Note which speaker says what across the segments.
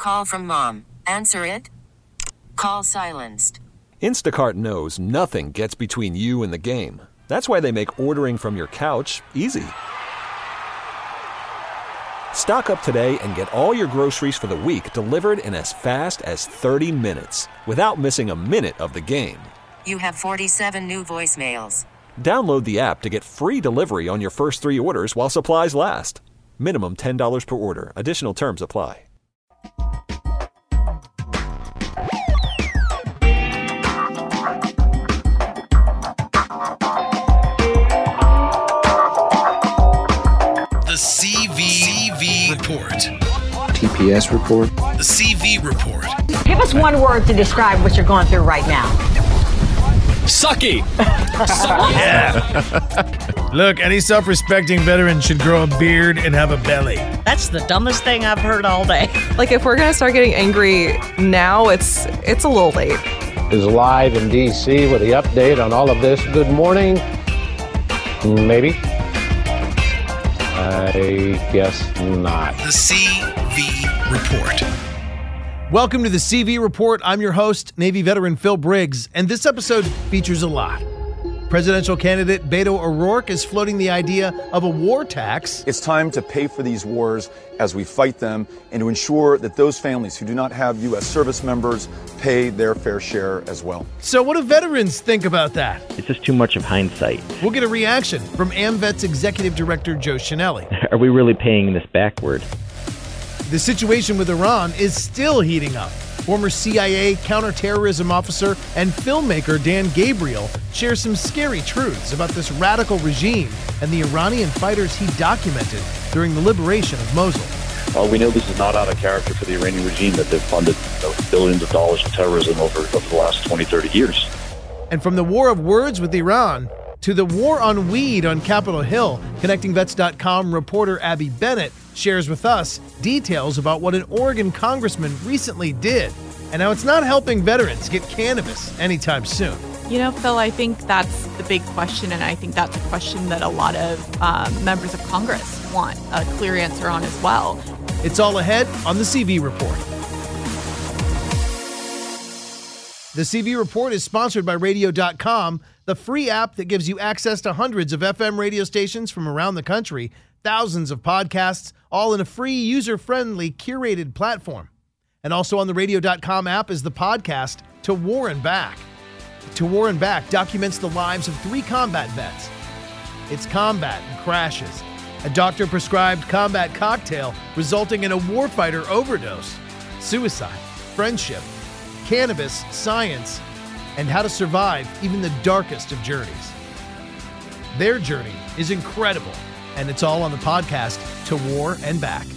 Speaker 1: Call from mom. Answer it. Call silenced.
Speaker 2: Instacart knows nothing gets between you and the game. That's why they make ordering from your couch easy. Stock up today and get all your groceries for the week delivered in as fast as 30 minutes without missing a minute of the game.
Speaker 1: You have 47 new voicemails.
Speaker 2: Download the app to get free delivery on your first 3 orders while supplies last. Minimum $10 per order. Additional terms apply.
Speaker 3: The CV Report.
Speaker 4: TPS Report.
Speaker 3: The CV Report.
Speaker 5: Give us one word to describe what you're going through right now.
Speaker 6: Sucky.
Speaker 7: Yeah. Look, any self-respecting veteran should grow a beard and have a belly.
Speaker 8: That's the dumbest thing I've heard all day.
Speaker 9: Like, if we're going to start getting angry now, it's a little late.
Speaker 10: Is live in D.C. with the update on all of this. Good morning. Maybe. I guess not.
Speaker 3: The CV Report.
Speaker 7: Welcome to the CV Report. I'm your host, Navy veteran Phil Briggs, and this episode features a lot. Presidential candidate Beto O'Rourke is floating the idea of a war tax.
Speaker 11: It's time to pay for these wars as we fight them and to ensure that those families who do not have U.S. service members pay their fair share as well.
Speaker 7: So what do veterans think about that?
Speaker 12: It's just too much of hindsight.
Speaker 7: We'll get a reaction from AMVET's Executive Director Joe Chenelli.
Speaker 12: Are we really paying this backward?
Speaker 7: The situation with Iran is still heating up. Former CIA counterterrorism officer and filmmaker Dan Gabriel shares some scary truths about this radical regime and the Iranian fighters he documented during the liberation of Mosul.
Speaker 13: We know this is not out of character for the Iranian regime, that they've funded billions of dollars of terrorism over the last 20, 30 years.
Speaker 7: And from the war of words with Iran to the war on weed on Capitol Hill, ConnectingVets.com reporter Abby Bennett shares with us details about what an Oregon congressman recently did and how it's not helping veterans get cannabis anytime soon.
Speaker 14: You know, Phil, I think that's the big question, and I think that's a question that a lot of members of Congress want a clear answer on as well.
Speaker 7: It's all ahead on the CV Report. The CV Report is sponsored by Radio.com, the free app that gives you access to hundreds of FM radio stations from around the country, thousands of podcasts, all in a free, user-friendly, curated platform. And also on the Radio.com app is the podcast To War and Back. To War and Back documents the lives of 3 combat vets. It's combat and crashes, a doctor-prescribed combat cocktail resulting in a warfighter overdose, suicide, friendship, cannabis, science, and how to survive even the darkest of journeys. Their journey is incredible, and it's all on the podcast To War and Back.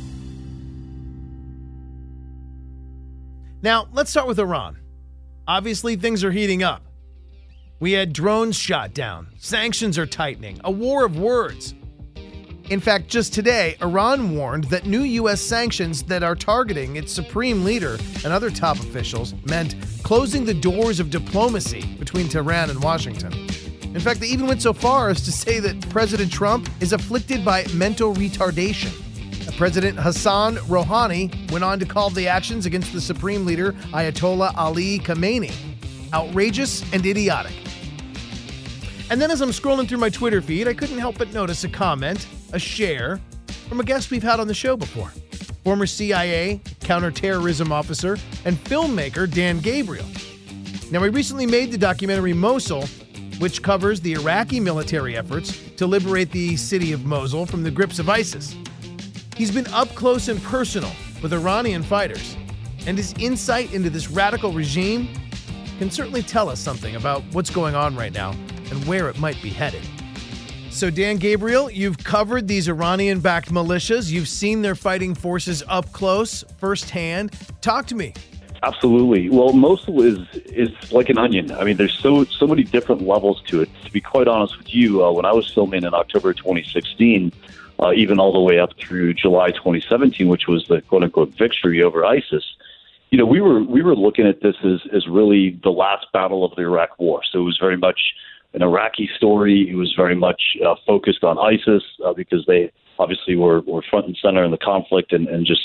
Speaker 7: Now, let's start with Iran. Obviously, things are heating up. We had drones shot down. Sanctions are tightening. A war of words. In fact, just today, Iran warned that new U.S. sanctions that are targeting its supreme leader and other top officials meant closing the doors of diplomacy between Tehran and Washington. In fact, they even went so far as to say that President Trump is afflicted by mental retardation. President Hassan Rouhani went on to call the actions against the supreme leader, Ayatollah Ali Khamenei, outrageous and idiotic. And then as I'm scrolling through my Twitter feed, I couldn't help but notice a comment, a share, from a guest we've had on the show before. Former CIA counterterrorism officer and filmmaker Dan Gabriel. Now, he recently made the documentary Mosul, which covers the Iraqi military efforts to liberate the city of Mosul from the grips of ISIS. He's been up close and personal with Iranian fighters, and his insight into this radical regime can certainly tell us something about what's going on right now and where it might be headed. So, Dan Gabriel, you've covered these Iranian-backed militias. You've seen their fighting forces up close, firsthand. Talk to me.
Speaker 13: Absolutely. Well, Mosul is like an onion. I mean, there's so many different levels to it. To be quite honest with you, when I was filming in October 2016, even all the way up through July 2017, which was the quote-unquote victory over ISIS, you know, we were looking at this as really the last battle of the Iraq War. So it was very much an Iraqi story. It was very much focused on ISIS because they obviously were front and center in the conflict and just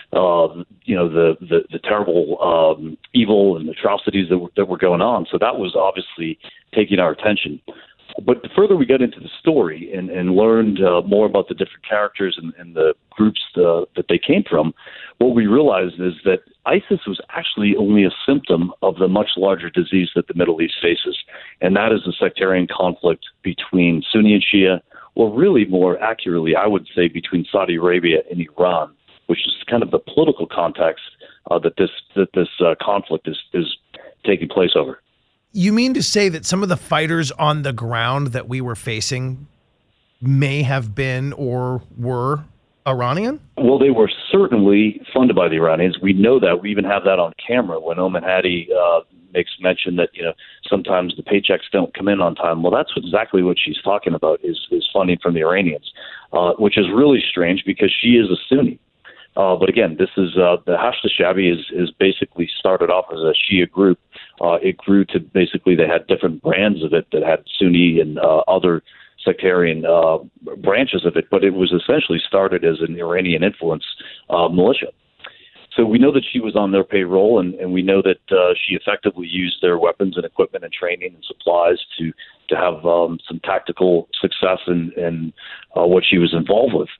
Speaker 13: the terrible evil and atrocities that were going on. So that was obviously taking our attention. But the further we got into the story and learned more about the different characters and the groups that they came from, what we realized is that ISIS was actually only a symptom of the much larger disease that the Middle East faces, and that is the sectarian conflict between Sunni and Shia, or really more accurately, I would say, between Saudi Arabia and Iran, which is kind of the political context that this conflict is taking place over.
Speaker 7: You mean to say that some of the fighters on the ground that we were facing may have been or were Iranian?
Speaker 13: Well, they were certainly funded by the Iranians. We know that. We even have that on camera when Oman Hadi makes mention that, sometimes the paychecks don't come in on time. Well, that's exactly what she's talking about is funding from the Iranians, which is really strange because she is a Sunni. But again, this is the Hashd al-Sha'bi is basically started off as a Shia group. It grew to basically they had different brands of it that had Sunni and other sectarian branches of it, but it was essentially started as an Iranian influence militia. So we know that she was on their payroll, and we know that she effectively used their weapons and equipment and training and supplies to have some tactical success in what she was involved with.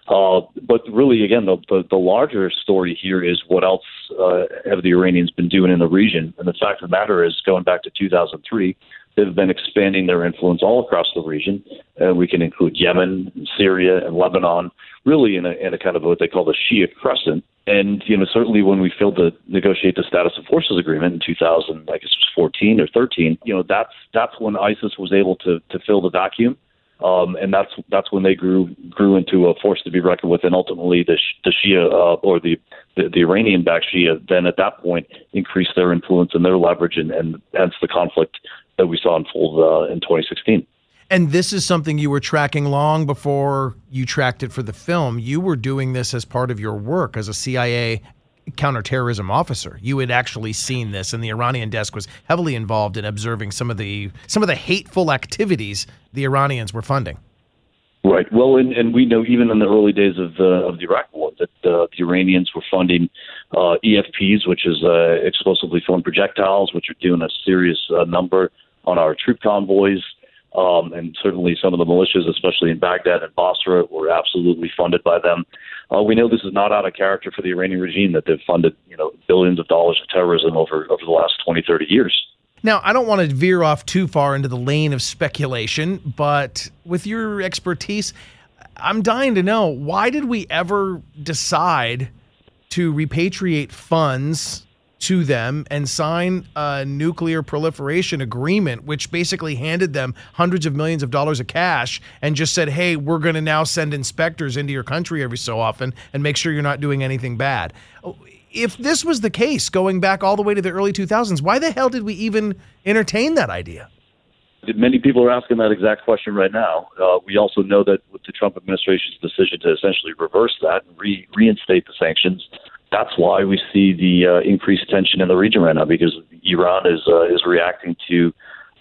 Speaker 13: But really, again, the larger story here is what else have the Iranians been doing in the region? And the fact of the matter is, going back to 2003, they've been expanding their influence all across the region. We can include Yemen, and Syria, and Lebanon, really in a kind of what they call the Shia crescent. And certainly when we failed to negotiate the status of forces agreement in 2000, I guess it was 14 or 13, that's when ISIS was able to fill the vacuum. And that's when they grew into a force to be reckoned with, and ultimately the Shia or the Iranian-backed Shia then at that point increased their influence and their leverage, and hence the conflict that we saw unfold in 2016.
Speaker 7: And this is something you were tracking long before you tracked it for the film. You were doing this as part of your work as a CIA counterterrorism officer. You had actually seen this, and the Iranian desk was heavily involved in observing some of the hateful activities the Iranians were funding.
Speaker 13: Right. Well, and we know even in the early days of the Iraq War that the Iranians were funding EFPs, which is explosively formed projectiles, which are doing a serious number on our troop convoys. And certainly some of the militias, especially in Baghdad and Basra, were absolutely funded by them. We know this is not out of character for the Iranian regime, that they've funded billions of dollars of terrorism over the last 20, 30 years.
Speaker 7: Now, I don't want to veer off too far into the lane of speculation, but with your expertise, I'm dying to know, why did we ever decide to repatriate funds to them and sign a nuclear proliferation agreement, which basically handed them hundreds of millions of dollars of cash and just said, hey, we're going to now send inspectors into your country every so often and make sure you're not doing anything bad? If this was the case going back all the way to the early 2000s, why the hell did we even entertain that idea?
Speaker 13: Many people are asking that exact question right now. We also know that with the Trump administration's decision to essentially reverse that and reinstate the sanctions, that's why we see the increased tension in the region right now, because Iran is reacting to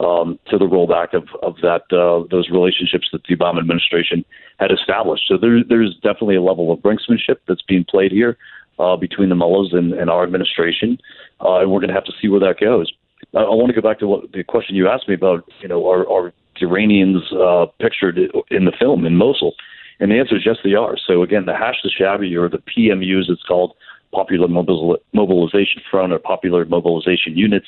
Speaker 13: the rollback of those relationships that the Obama administration had established. So there's definitely a level of brinksmanship that's being played here between the mullahs and our administration, and we're going to have to see where that goes. I want to go back to the question you asked me about, are the Iranians pictured in the film in Mosul? And the answer is yes, they are. So again, the Hashd al-Sha'bi, or the PMUs, it's called Popular Mobilization Front or Popular Mobilization Units.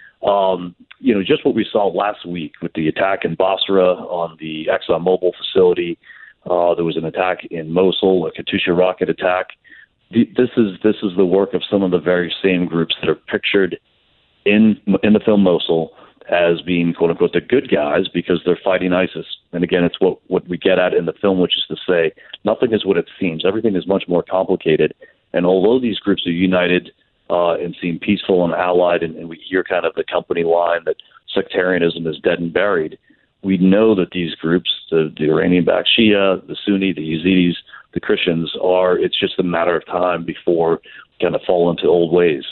Speaker 13: Just what we saw last week with the attack in Basra on the ExxonMobil facility. There was an attack in Mosul, a Katyusha rocket attack. This is the work of some of the very same groups that are pictured in the film Mosul as being, quote unquote, the good guys because they're fighting ISIS. And again, it's what we get at in the film, which is to say nothing is what it seems. Everything is much more complicated. And although these groups are united and seem peaceful and allied, and we hear kind of the company line that sectarianism is dead and buried, we know that these groups, the Iranian-backed Shia, the Sunni, the Yazidis, the Christians, it's just a matter of time before we kind of fall into old ways.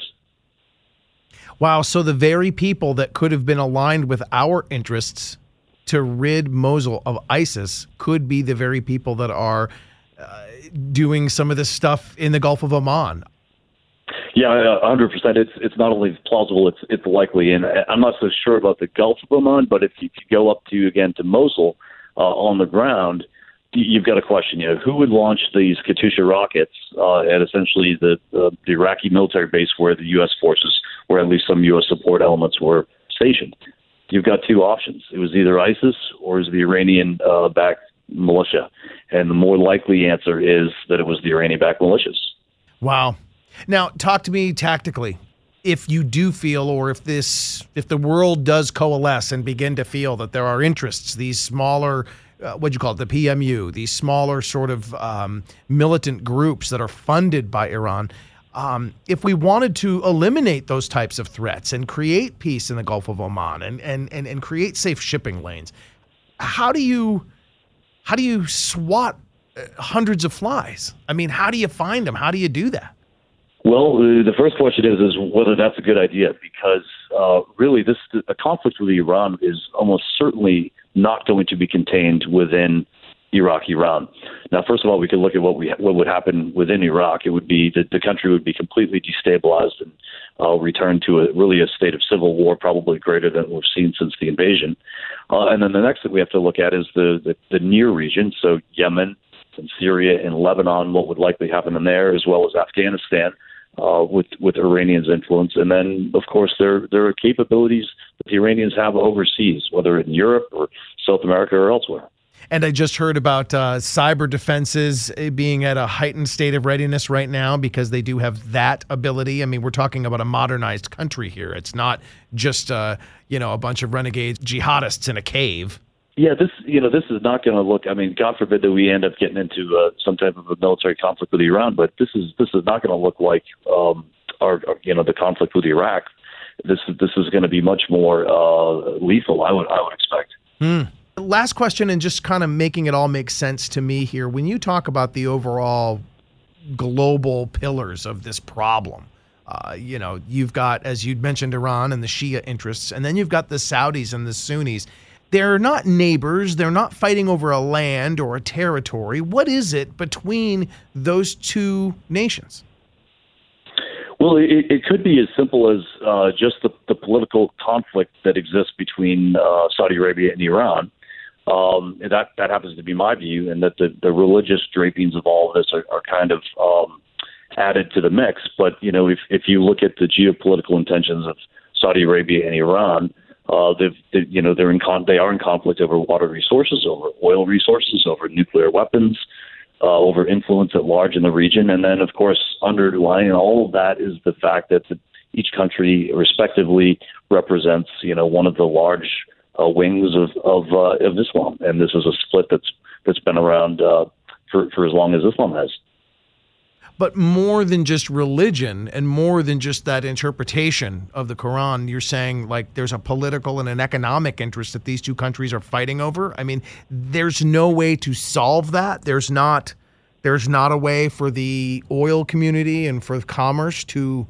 Speaker 7: Wow, so the very people that could have been aligned with our interests to rid Mosul of ISIS could be the very people that are doing some of this stuff in the Gulf of Oman.
Speaker 13: Yeah, 100%. It's not only plausible, it's likely. And I'm not so sure about the Gulf of Oman, but if you go up to Mosul on the ground, you've got a question. Who would launch these Katyusha rockets at essentially the Iraqi military base where the U.S. forces, or at least some U.S. support elements, were stationed? You've got two options. It was either ISIS or it was the Iranian-backed militia. And the more likely answer is that it was the Iranian-backed militias.
Speaker 7: Wow. Now, talk to me tactically. If you do feel, or if the world does coalesce and begin to feel that there are interests, these smaller, what'd you call it, the PMU, these smaller sort of militant groups that are funded by Iran, if we wanted to eliminate those types of threats and create peace in the Gulf of Oman and create safe shipping lanes, how do you swat hundreds of flies? I mean, how do you find them? How do you do that?
Speaker 13: Well, the first question is whether that's a good idea, because really a conflict with Iran is almost certainly not going to be contained within Iraq-Iran. Now, first of all, we could look at what would happen within Iraq. It would be that the country would be completely destabilized and return to a state of civil war, probably greater than we've seen since the invasion. And then the next thing we have to look at is the near region, so Yemen and Syria and Lebanon, what would likely happen in there, as well as Afghanistan. With Iranians' influence. And then, of course, there are capabilities that the Iranians have overseas, whether in Europe or South America or elsewhere.
Speaker 7: And I just heard about cyber defenses being at a heightened state of readiness right now because they do have that ability. I mean, we're talking about a modernized country here. It's not just, a bunch of renegade jihadists in a cave.
Speaker 13: Yeah, this is not going to look. I mean, God forbid that we end up getting into some type of a military conflict with Iran, but this is not going to look like the conflict with Iraq. This is going to be much more lethal. I would expect.
Speaker 7: Last question, and just kind of making it all make sense to me here. When you talk about the overall global pillars of this problem, you've got, as you'd mentioned, Iran and the Shia interests, and then you've got the Saudis and the Sunnis. They're not neighbors. They're not fighting over a land or a territory. What is it between those two nations?
Speaker 13: Well, it could be as simple as just the political conflict that exists between Saudi Arabia and Iran. That happens to be my view, and that the religious drapings of all of this are kind of added to the mix. But, if you look at the geopolitical intentions of Saudi Arabia and Iran, they are in conflict over water resources, over oil resources, over nuclear weapons, over influence at large in the region. And then, of course, underlying all of that is the fact that each country respectively represents, one of the large wings of Islam. And this is a split that's been around for as long as Islam has.
Speaker 7: But more than just religion and more than just that interpretation of the Quran, you're saying like there's a political and an economic interest that these two countries are fighting over. I mean, there's no way to solve that. There's not a way for the oil community and for commerce to,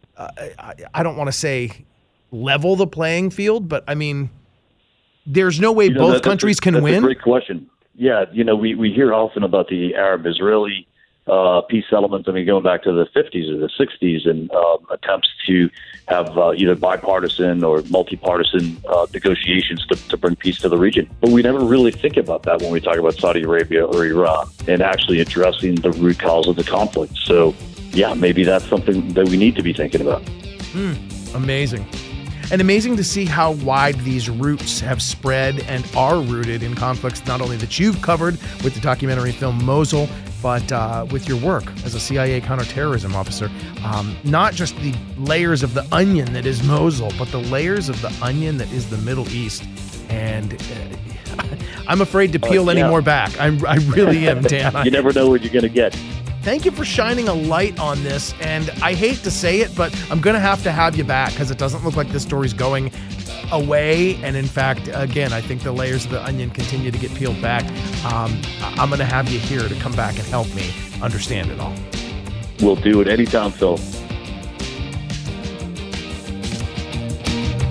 Speaker 7: I don't want to say level the playing field, but I mean, there's no way both countries can win.
Speaker 13: That's a great question. Yeah, we hear often about the Arab-Israeli peace settlements. I mean, going back to the 50s or the 60s, and attempts to have either bipartisan or multi-partisan negotiations to bring peace to the region. But we never really think about that when we talk about Saudi Arabia or Iran and actually addressing the root cause of the conflict. So, yeah, maybe that's something that we need to be thinking about.
Speaker 7: Amazing. And amazing to see how wide these roots have spread and are rooted in conflicts not only that you've covered with the documentary film Mosul, but with your work as a CIA counterterrorism officer. Not just the layers of the onion that is Mosul, but the layers of the onion that is the Middle East. And I'm afraid to peel any more back. I really am, Dan.
Speaker 13: You never know what you're going to get.
Speaker 7: Thank you for shining a light on this, and I hate to say it, but I'm going to have you back because it doesn't look like this story's going away, and in fact, again, I think the layers of the onion continue to get peeled back. I'm going to have you here to come back and help me understand it all.
Speaker 13: We'll do it anytime, Phil.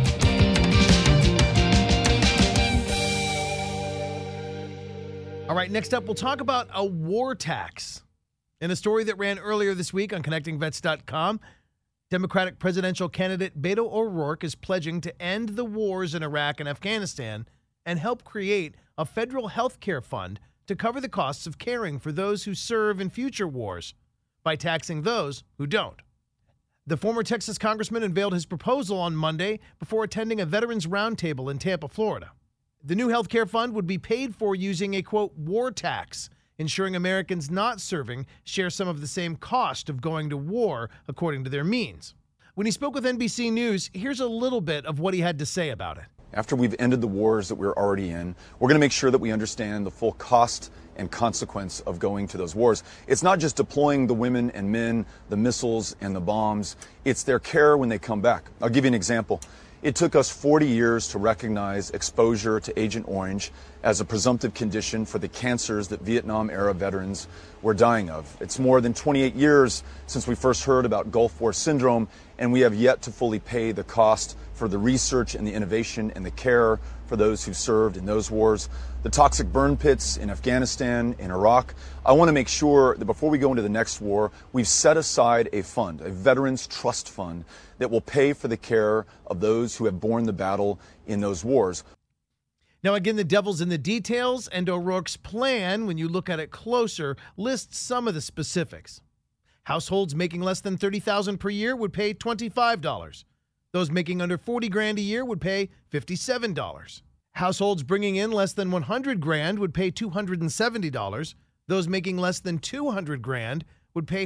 Speaker 7: All right, right, next up, we'll talk about a war tax. In a story that ran earlier this week on ConnectingVets.com, Democratic presidential candidate Beto O'Rourke is pledging to end the wars in Iraq and Afghanistan and help create a federal health care fund to cover the costs of caring for those who serve in future wars by taxing those who don't. The former Texas congressman unveiled his proposal on Monday before attending a Veterans Roundtable in Tampa, Florida. The new health care fund would be paid for using a, quote, war tax, ensuring Americans not serving share some of the same cost of going to war according to their means. When he spoke with NBC News, here's a little bit of what he had to say about it.
Speaker 11: After we've ended the wars that we're already in, we're going to make sure that we understand the full cost and consequence of going to those wars. It's not just deploying the women and men, the missiles and the bombs. It's their care when they come back. I'll give you an example. It took us 40 years to recognize exposure to Agent Orange as a presumptive condition for the cancers that Vietnam-era veterans were dying of. It's more than 28 years since we first heard about Gulf War syndrome, and we have yet to fully pay the cost for the research and the innovation and the care for those who served in those wars. The toxic burn pits in Afghanistan, in Iraq. I want to make sure that before we go into the next war, we've set aside a fund, a Veterans Trust Fund, that will pay for the care of those who have borne the battle in those wars.
Speaker 7: Now, again, the devil's in the details, and O'Rourke's plan, when you look at it closer, lists some of the specifics. Households making less than $30,000 per year would pay $25. Those making under $40,000 a year would pay $57. Households bringing in less than $100,000 would pay $270. Those making less than $200,000 would pay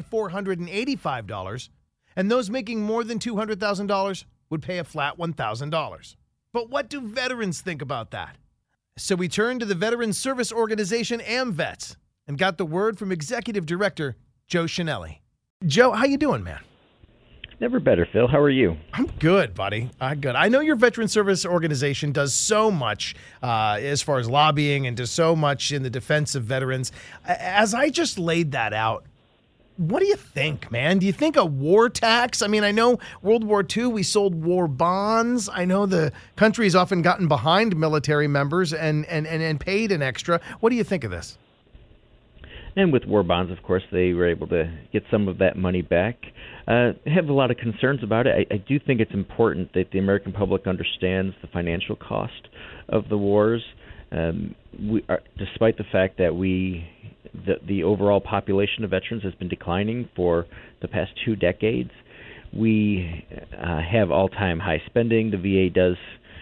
Speaker 7: $485. And those making more than $200,000 would pay a flat $1,000. But what do veterans think about that? So we turned to the veteran service organization AMVETS and got the word from Executive Director Joe Chenelly. Joe, how you doing, man?
Speaker 12: Never better, Phil. How are you?
Speaker 7: I'm good, buddy. I'm good. I know your veteran service organization does so much as far as lobbying and does so much in the defense of veterans. As I just laid that out, what do you think, man? Do you think a war tax? I mean, I know World War II, we sold war bonds. I know the country's often gotten behind military members and paid an extra. What do you think of this?
Speaker 12: And with war bonds, of course, they were able to get some of that money back. I have a lot of concerns about it. I do think it's important that the American public understands the financial cost of the wars. Despite the fact that the overall population of veterans has been declining for the past 2 decades, we have all-time high spending. The VA does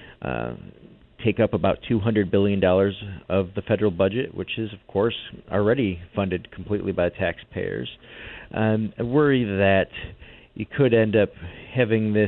Speaker 12: take up about $200 billion of the federal budget, which is, of course, already funded completely by taxpayers. I worry that you could end up having this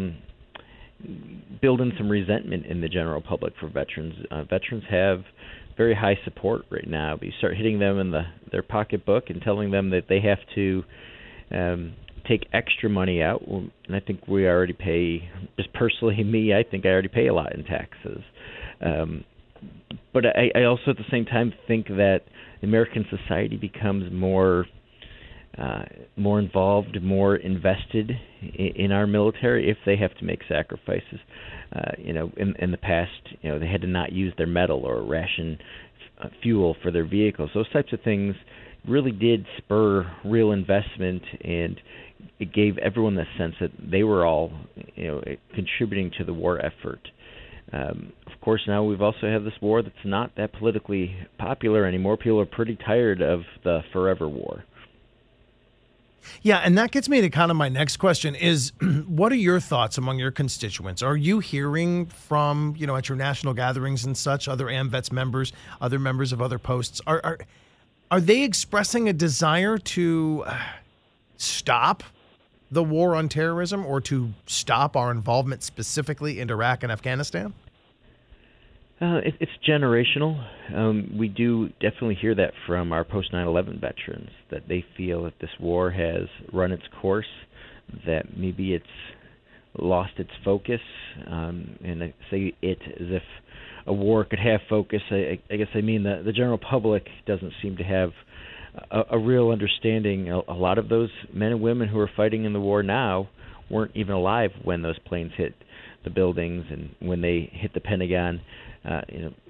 Speaker 12: build in some resentment in the general public for veterans. Veterans have very high support right now, but you start hitting them in their pocketbook and telling them that they have to take extra money out, and I think we already pay, just personally me, I think I already pay a lot in taxes. But I also at the same time think that American society becomes more involved, more invested in our military if they have to make sacrifices. In the past, they had to not use their metal or ration fuel for their vehicles. Those types of things really did spur real investment, and it gave everyone the sense that they were all, contributing to the war effort. Of course, now we've also had this war that's not that politically popular anymore. People are pretty tired of the forever war.
Speaker 7: Yeah, and that gets me to kind of my next question is, what are your thoughts among your constituents? Are you hearing from, at your national gatherings and such, other AMVETS members, other members of other posts, are they expressing a desire to stop the war on terrorism or to stop our involvement specifically in Iraq and Afghanistan?
Speaker 12: It's generational. We do definitely hear that from our post 9/11 veterans, that they feel that this war has run its course, that maybe it's lost its focus. And I say it as if a war could have focus. I guess I mean the general public doesn't seem to have a real understanding. A lot of those men and women who are fighting in the war now weren't even alive when those planes hit the buildings and when they hit the Pentagon.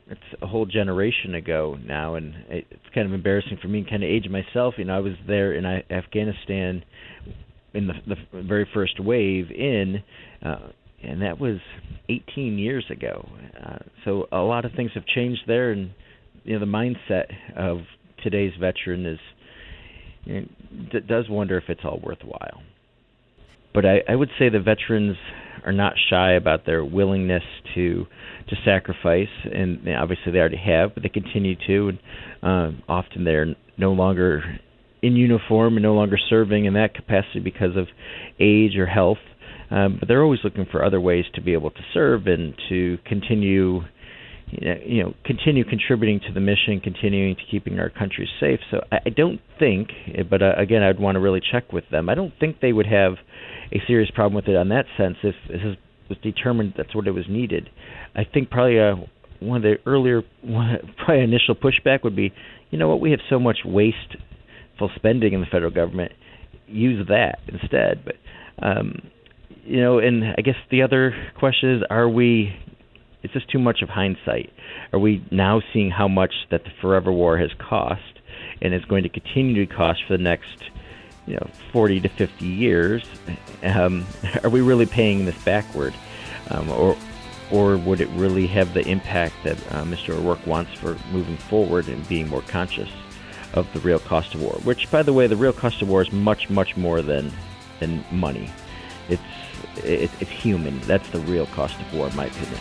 Speaker 12: it's a whole generation ago now, and it's kind of embarrassing for me to kind of age myself. I was there in Afghanistan in the very first wave and that was 18 years ago. So a lot of things have changed there, and the mindset of today's veteran is does wonder if it's all worthwhile. But I would say the veterans are not shy about their willingness to sacrifice, and obviously they already have, but they continue to, and often they're no longer in uniform and no longer serving in that capacity because of age or health, but they're always looking for other ways to be able to serve and to continue contributing to the mission, continuing to keeping our country safe. So I don't think, but again, I'd want to really check with them. I don't think they would have a serious problem with it on that sense if it was determined that's what it was needed. I think probably one of the earlier, probably initial pushback would be, we have so much wasteful spending in the federal government, use that instead. But, and I guess the other question is this too much of hindsight? Are we now seeing how much that the forever war has cost and is going to continue to cost for the next 40 to 50 years? Are we really paying this backward? Or would it really have the impact that Mr. O'Rourke wants for moving forward and being more conscious of the real cost of war? Which, by the way, the real cost of war is much, much more than money. It's human. That's the real cost of war, in my opinion.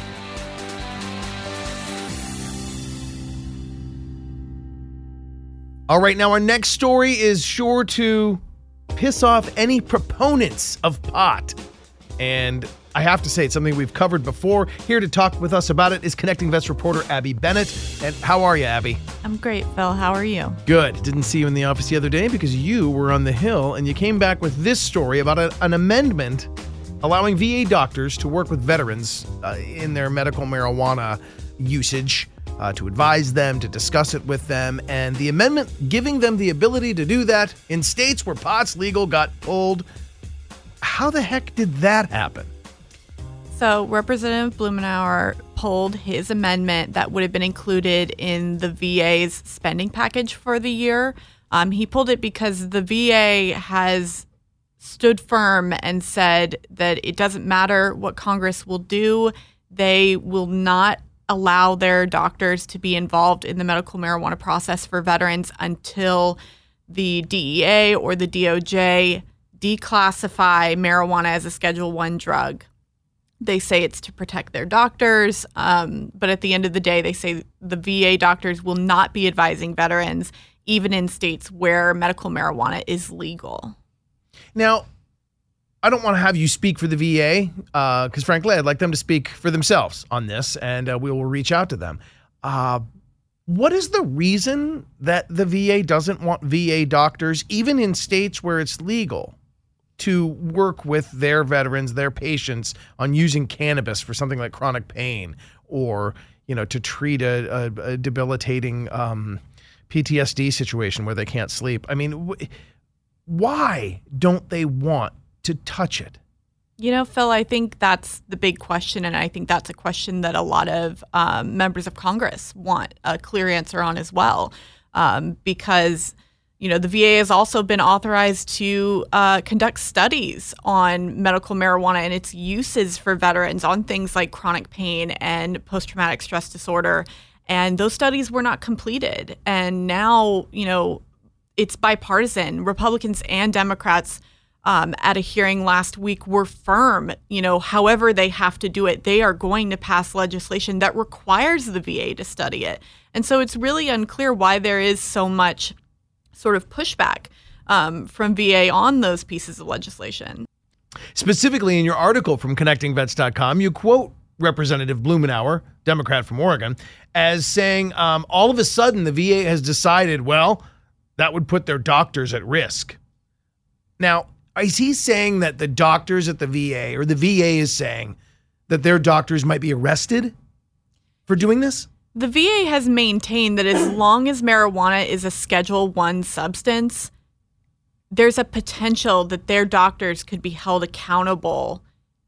Speaker 7: All right, now our next story is sure to piss off any proponents of pot. And I have to say, it's something we've covered before. Here to talk with us about it is Connecting Vets reporter Abby Bennett. And how are you, Abby?
Speaker 14: I'm great, Phil. How are you?
Speaker 7: Good. Didn't see you in the office the other day because you were on the Hill, and you came back with this story about an amendment allowing VA doctors to work with veterans in their medical marijuana usage, to advise them, to discuss it with them, and the amendment giving them the ability to do that in states where pot's legal got pulled. How the heck did that happen?
Speaker 14: So Representative Blumenauer pulled his amendment that would have been included in the VA's spending package for the year. He pulled it because the VA has stood firm and said that it doesn't matter what Congress will do. They will not allow their doctors to be involved in the medical marijuana process for veterans until the DEA or the DOJ declassify marijuana as a Schedule I drug. They say it's to protect their doctors, but at the end of the day, they say the VA doctors will not be advising veterans, even in states where medical marijuana is legal. Now, I don't want to have you speak for the VA because, frankly, I'd like them to speak for themselves on this, and we will reach out to them. What is the reason that the VA doesn't want VA doctors, even in states where it's legal, to work with their veterans, their patients, on using cannabis for something like chronic pain or, to treat a debilitating PTSD situation where they can't sleep? I mean, why don't they want to touch it? Phil, I think that's the big question, and I think that's a question that a lot of members of Congress want a clear answer on as well, because the VA has also been authorized to conduct studies on medical marijuana and its uses for veterans on things like chronic pain and post-traumatic stress disorder, and those studies were not completed. And now, it's bipartisan. Republicans and Democrats at a hearing last week were firm, however they have to do it, they are going to pass legislation that requires the VA to study it. And so it's really unclear why there is so much sort of pushback from VA on those pieces of legislation.
Speaker 7: Specifically in your article from ConnectingVets.com, you quote Representative Blumenauer, Democrat from Oregon, as saying all of a sudden the VA has decided, well, that would put their doctors at risk. Now, is he saying that the doctors at the VA, or the VA is saying that their doctors might be arrested for doing this?
Speaker 14: The VA has maintained that as long as marijuana is a Schedule I substance, there's a potential that their doctors could be held accountable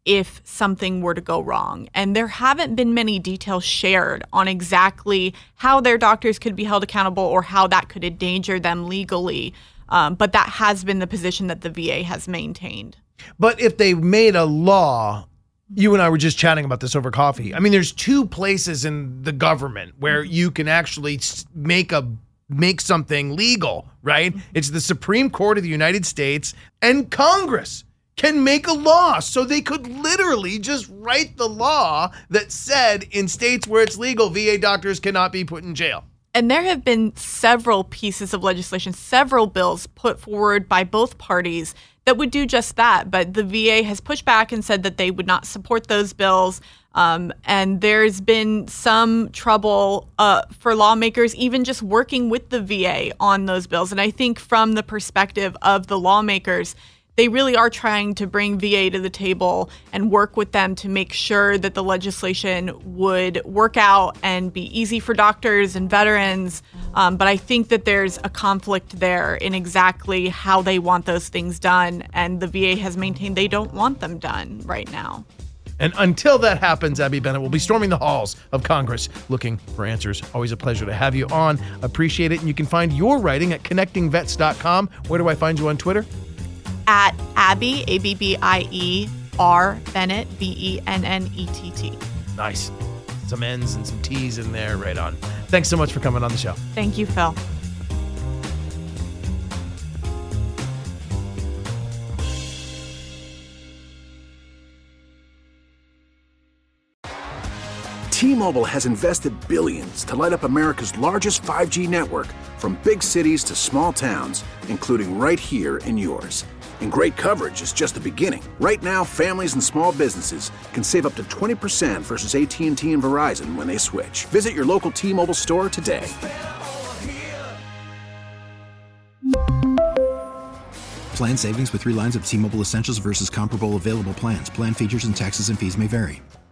Speaker 14: if something were to go wrong. And there haven't been many details shared on exactly how their doctors could be held accountable or how that could endanger them legally. But that has been the position that the VA has maintained.
Speaker 7: But if they made a law, you and I were just chatting about this over coffee. I mean, there's two places in the government where you can actually make something legal, right? It's the Supreme Court of the United States and Congress can make a law. So they could literally just write the law that said in states where it's legal, VA doctors cannot be put in jail.
Speaker 14: And there have been several pieces of legislation, several bills put forward by both parties that would do just that. But the VA has pushed back and said that they would not support those bills. And there's been some trouble for lawmakers even just working with the VA on those bills. And I think from the perspective of the lawmakers, they really are trying to bring VA to the table and work with them to make sure that the legislation would work out and be easy for doctors and veterans. But I think that there's a conflict there in exactly how they want those things done. And the VA has maintained they don't want them done right now.
Speaker 7: And until that happens, Abby Bennett will be storming the halls of Congress looking for answers. Always a pleasure to have you on. Appreciate it. And you can find your writing at connectingvets.com. Where do I find you on Twitter?
Speaker 14: At Abby, ABBIER, Bennett, BENNETT.
Speaker 7: Nice. Some N's and some T's in there. Right on. Thanks so much for coming on the show.
Speaker 14: Thank you, Phil.
Speaker 15: T-Mobile has invested billions to light up America's largest 5G network, from big cities to small towns, including right here in yours. And great coverage is just the beginning. Right now, families and small businesses can save up to 20% versus AT&T and Verizon when they switch. Visit your local T-Mobile store today.
Speaker 16: Plan savings with 3 lines of T-Mobile Essentials versus comparable available plans. Plan features and taxes and fees may vary.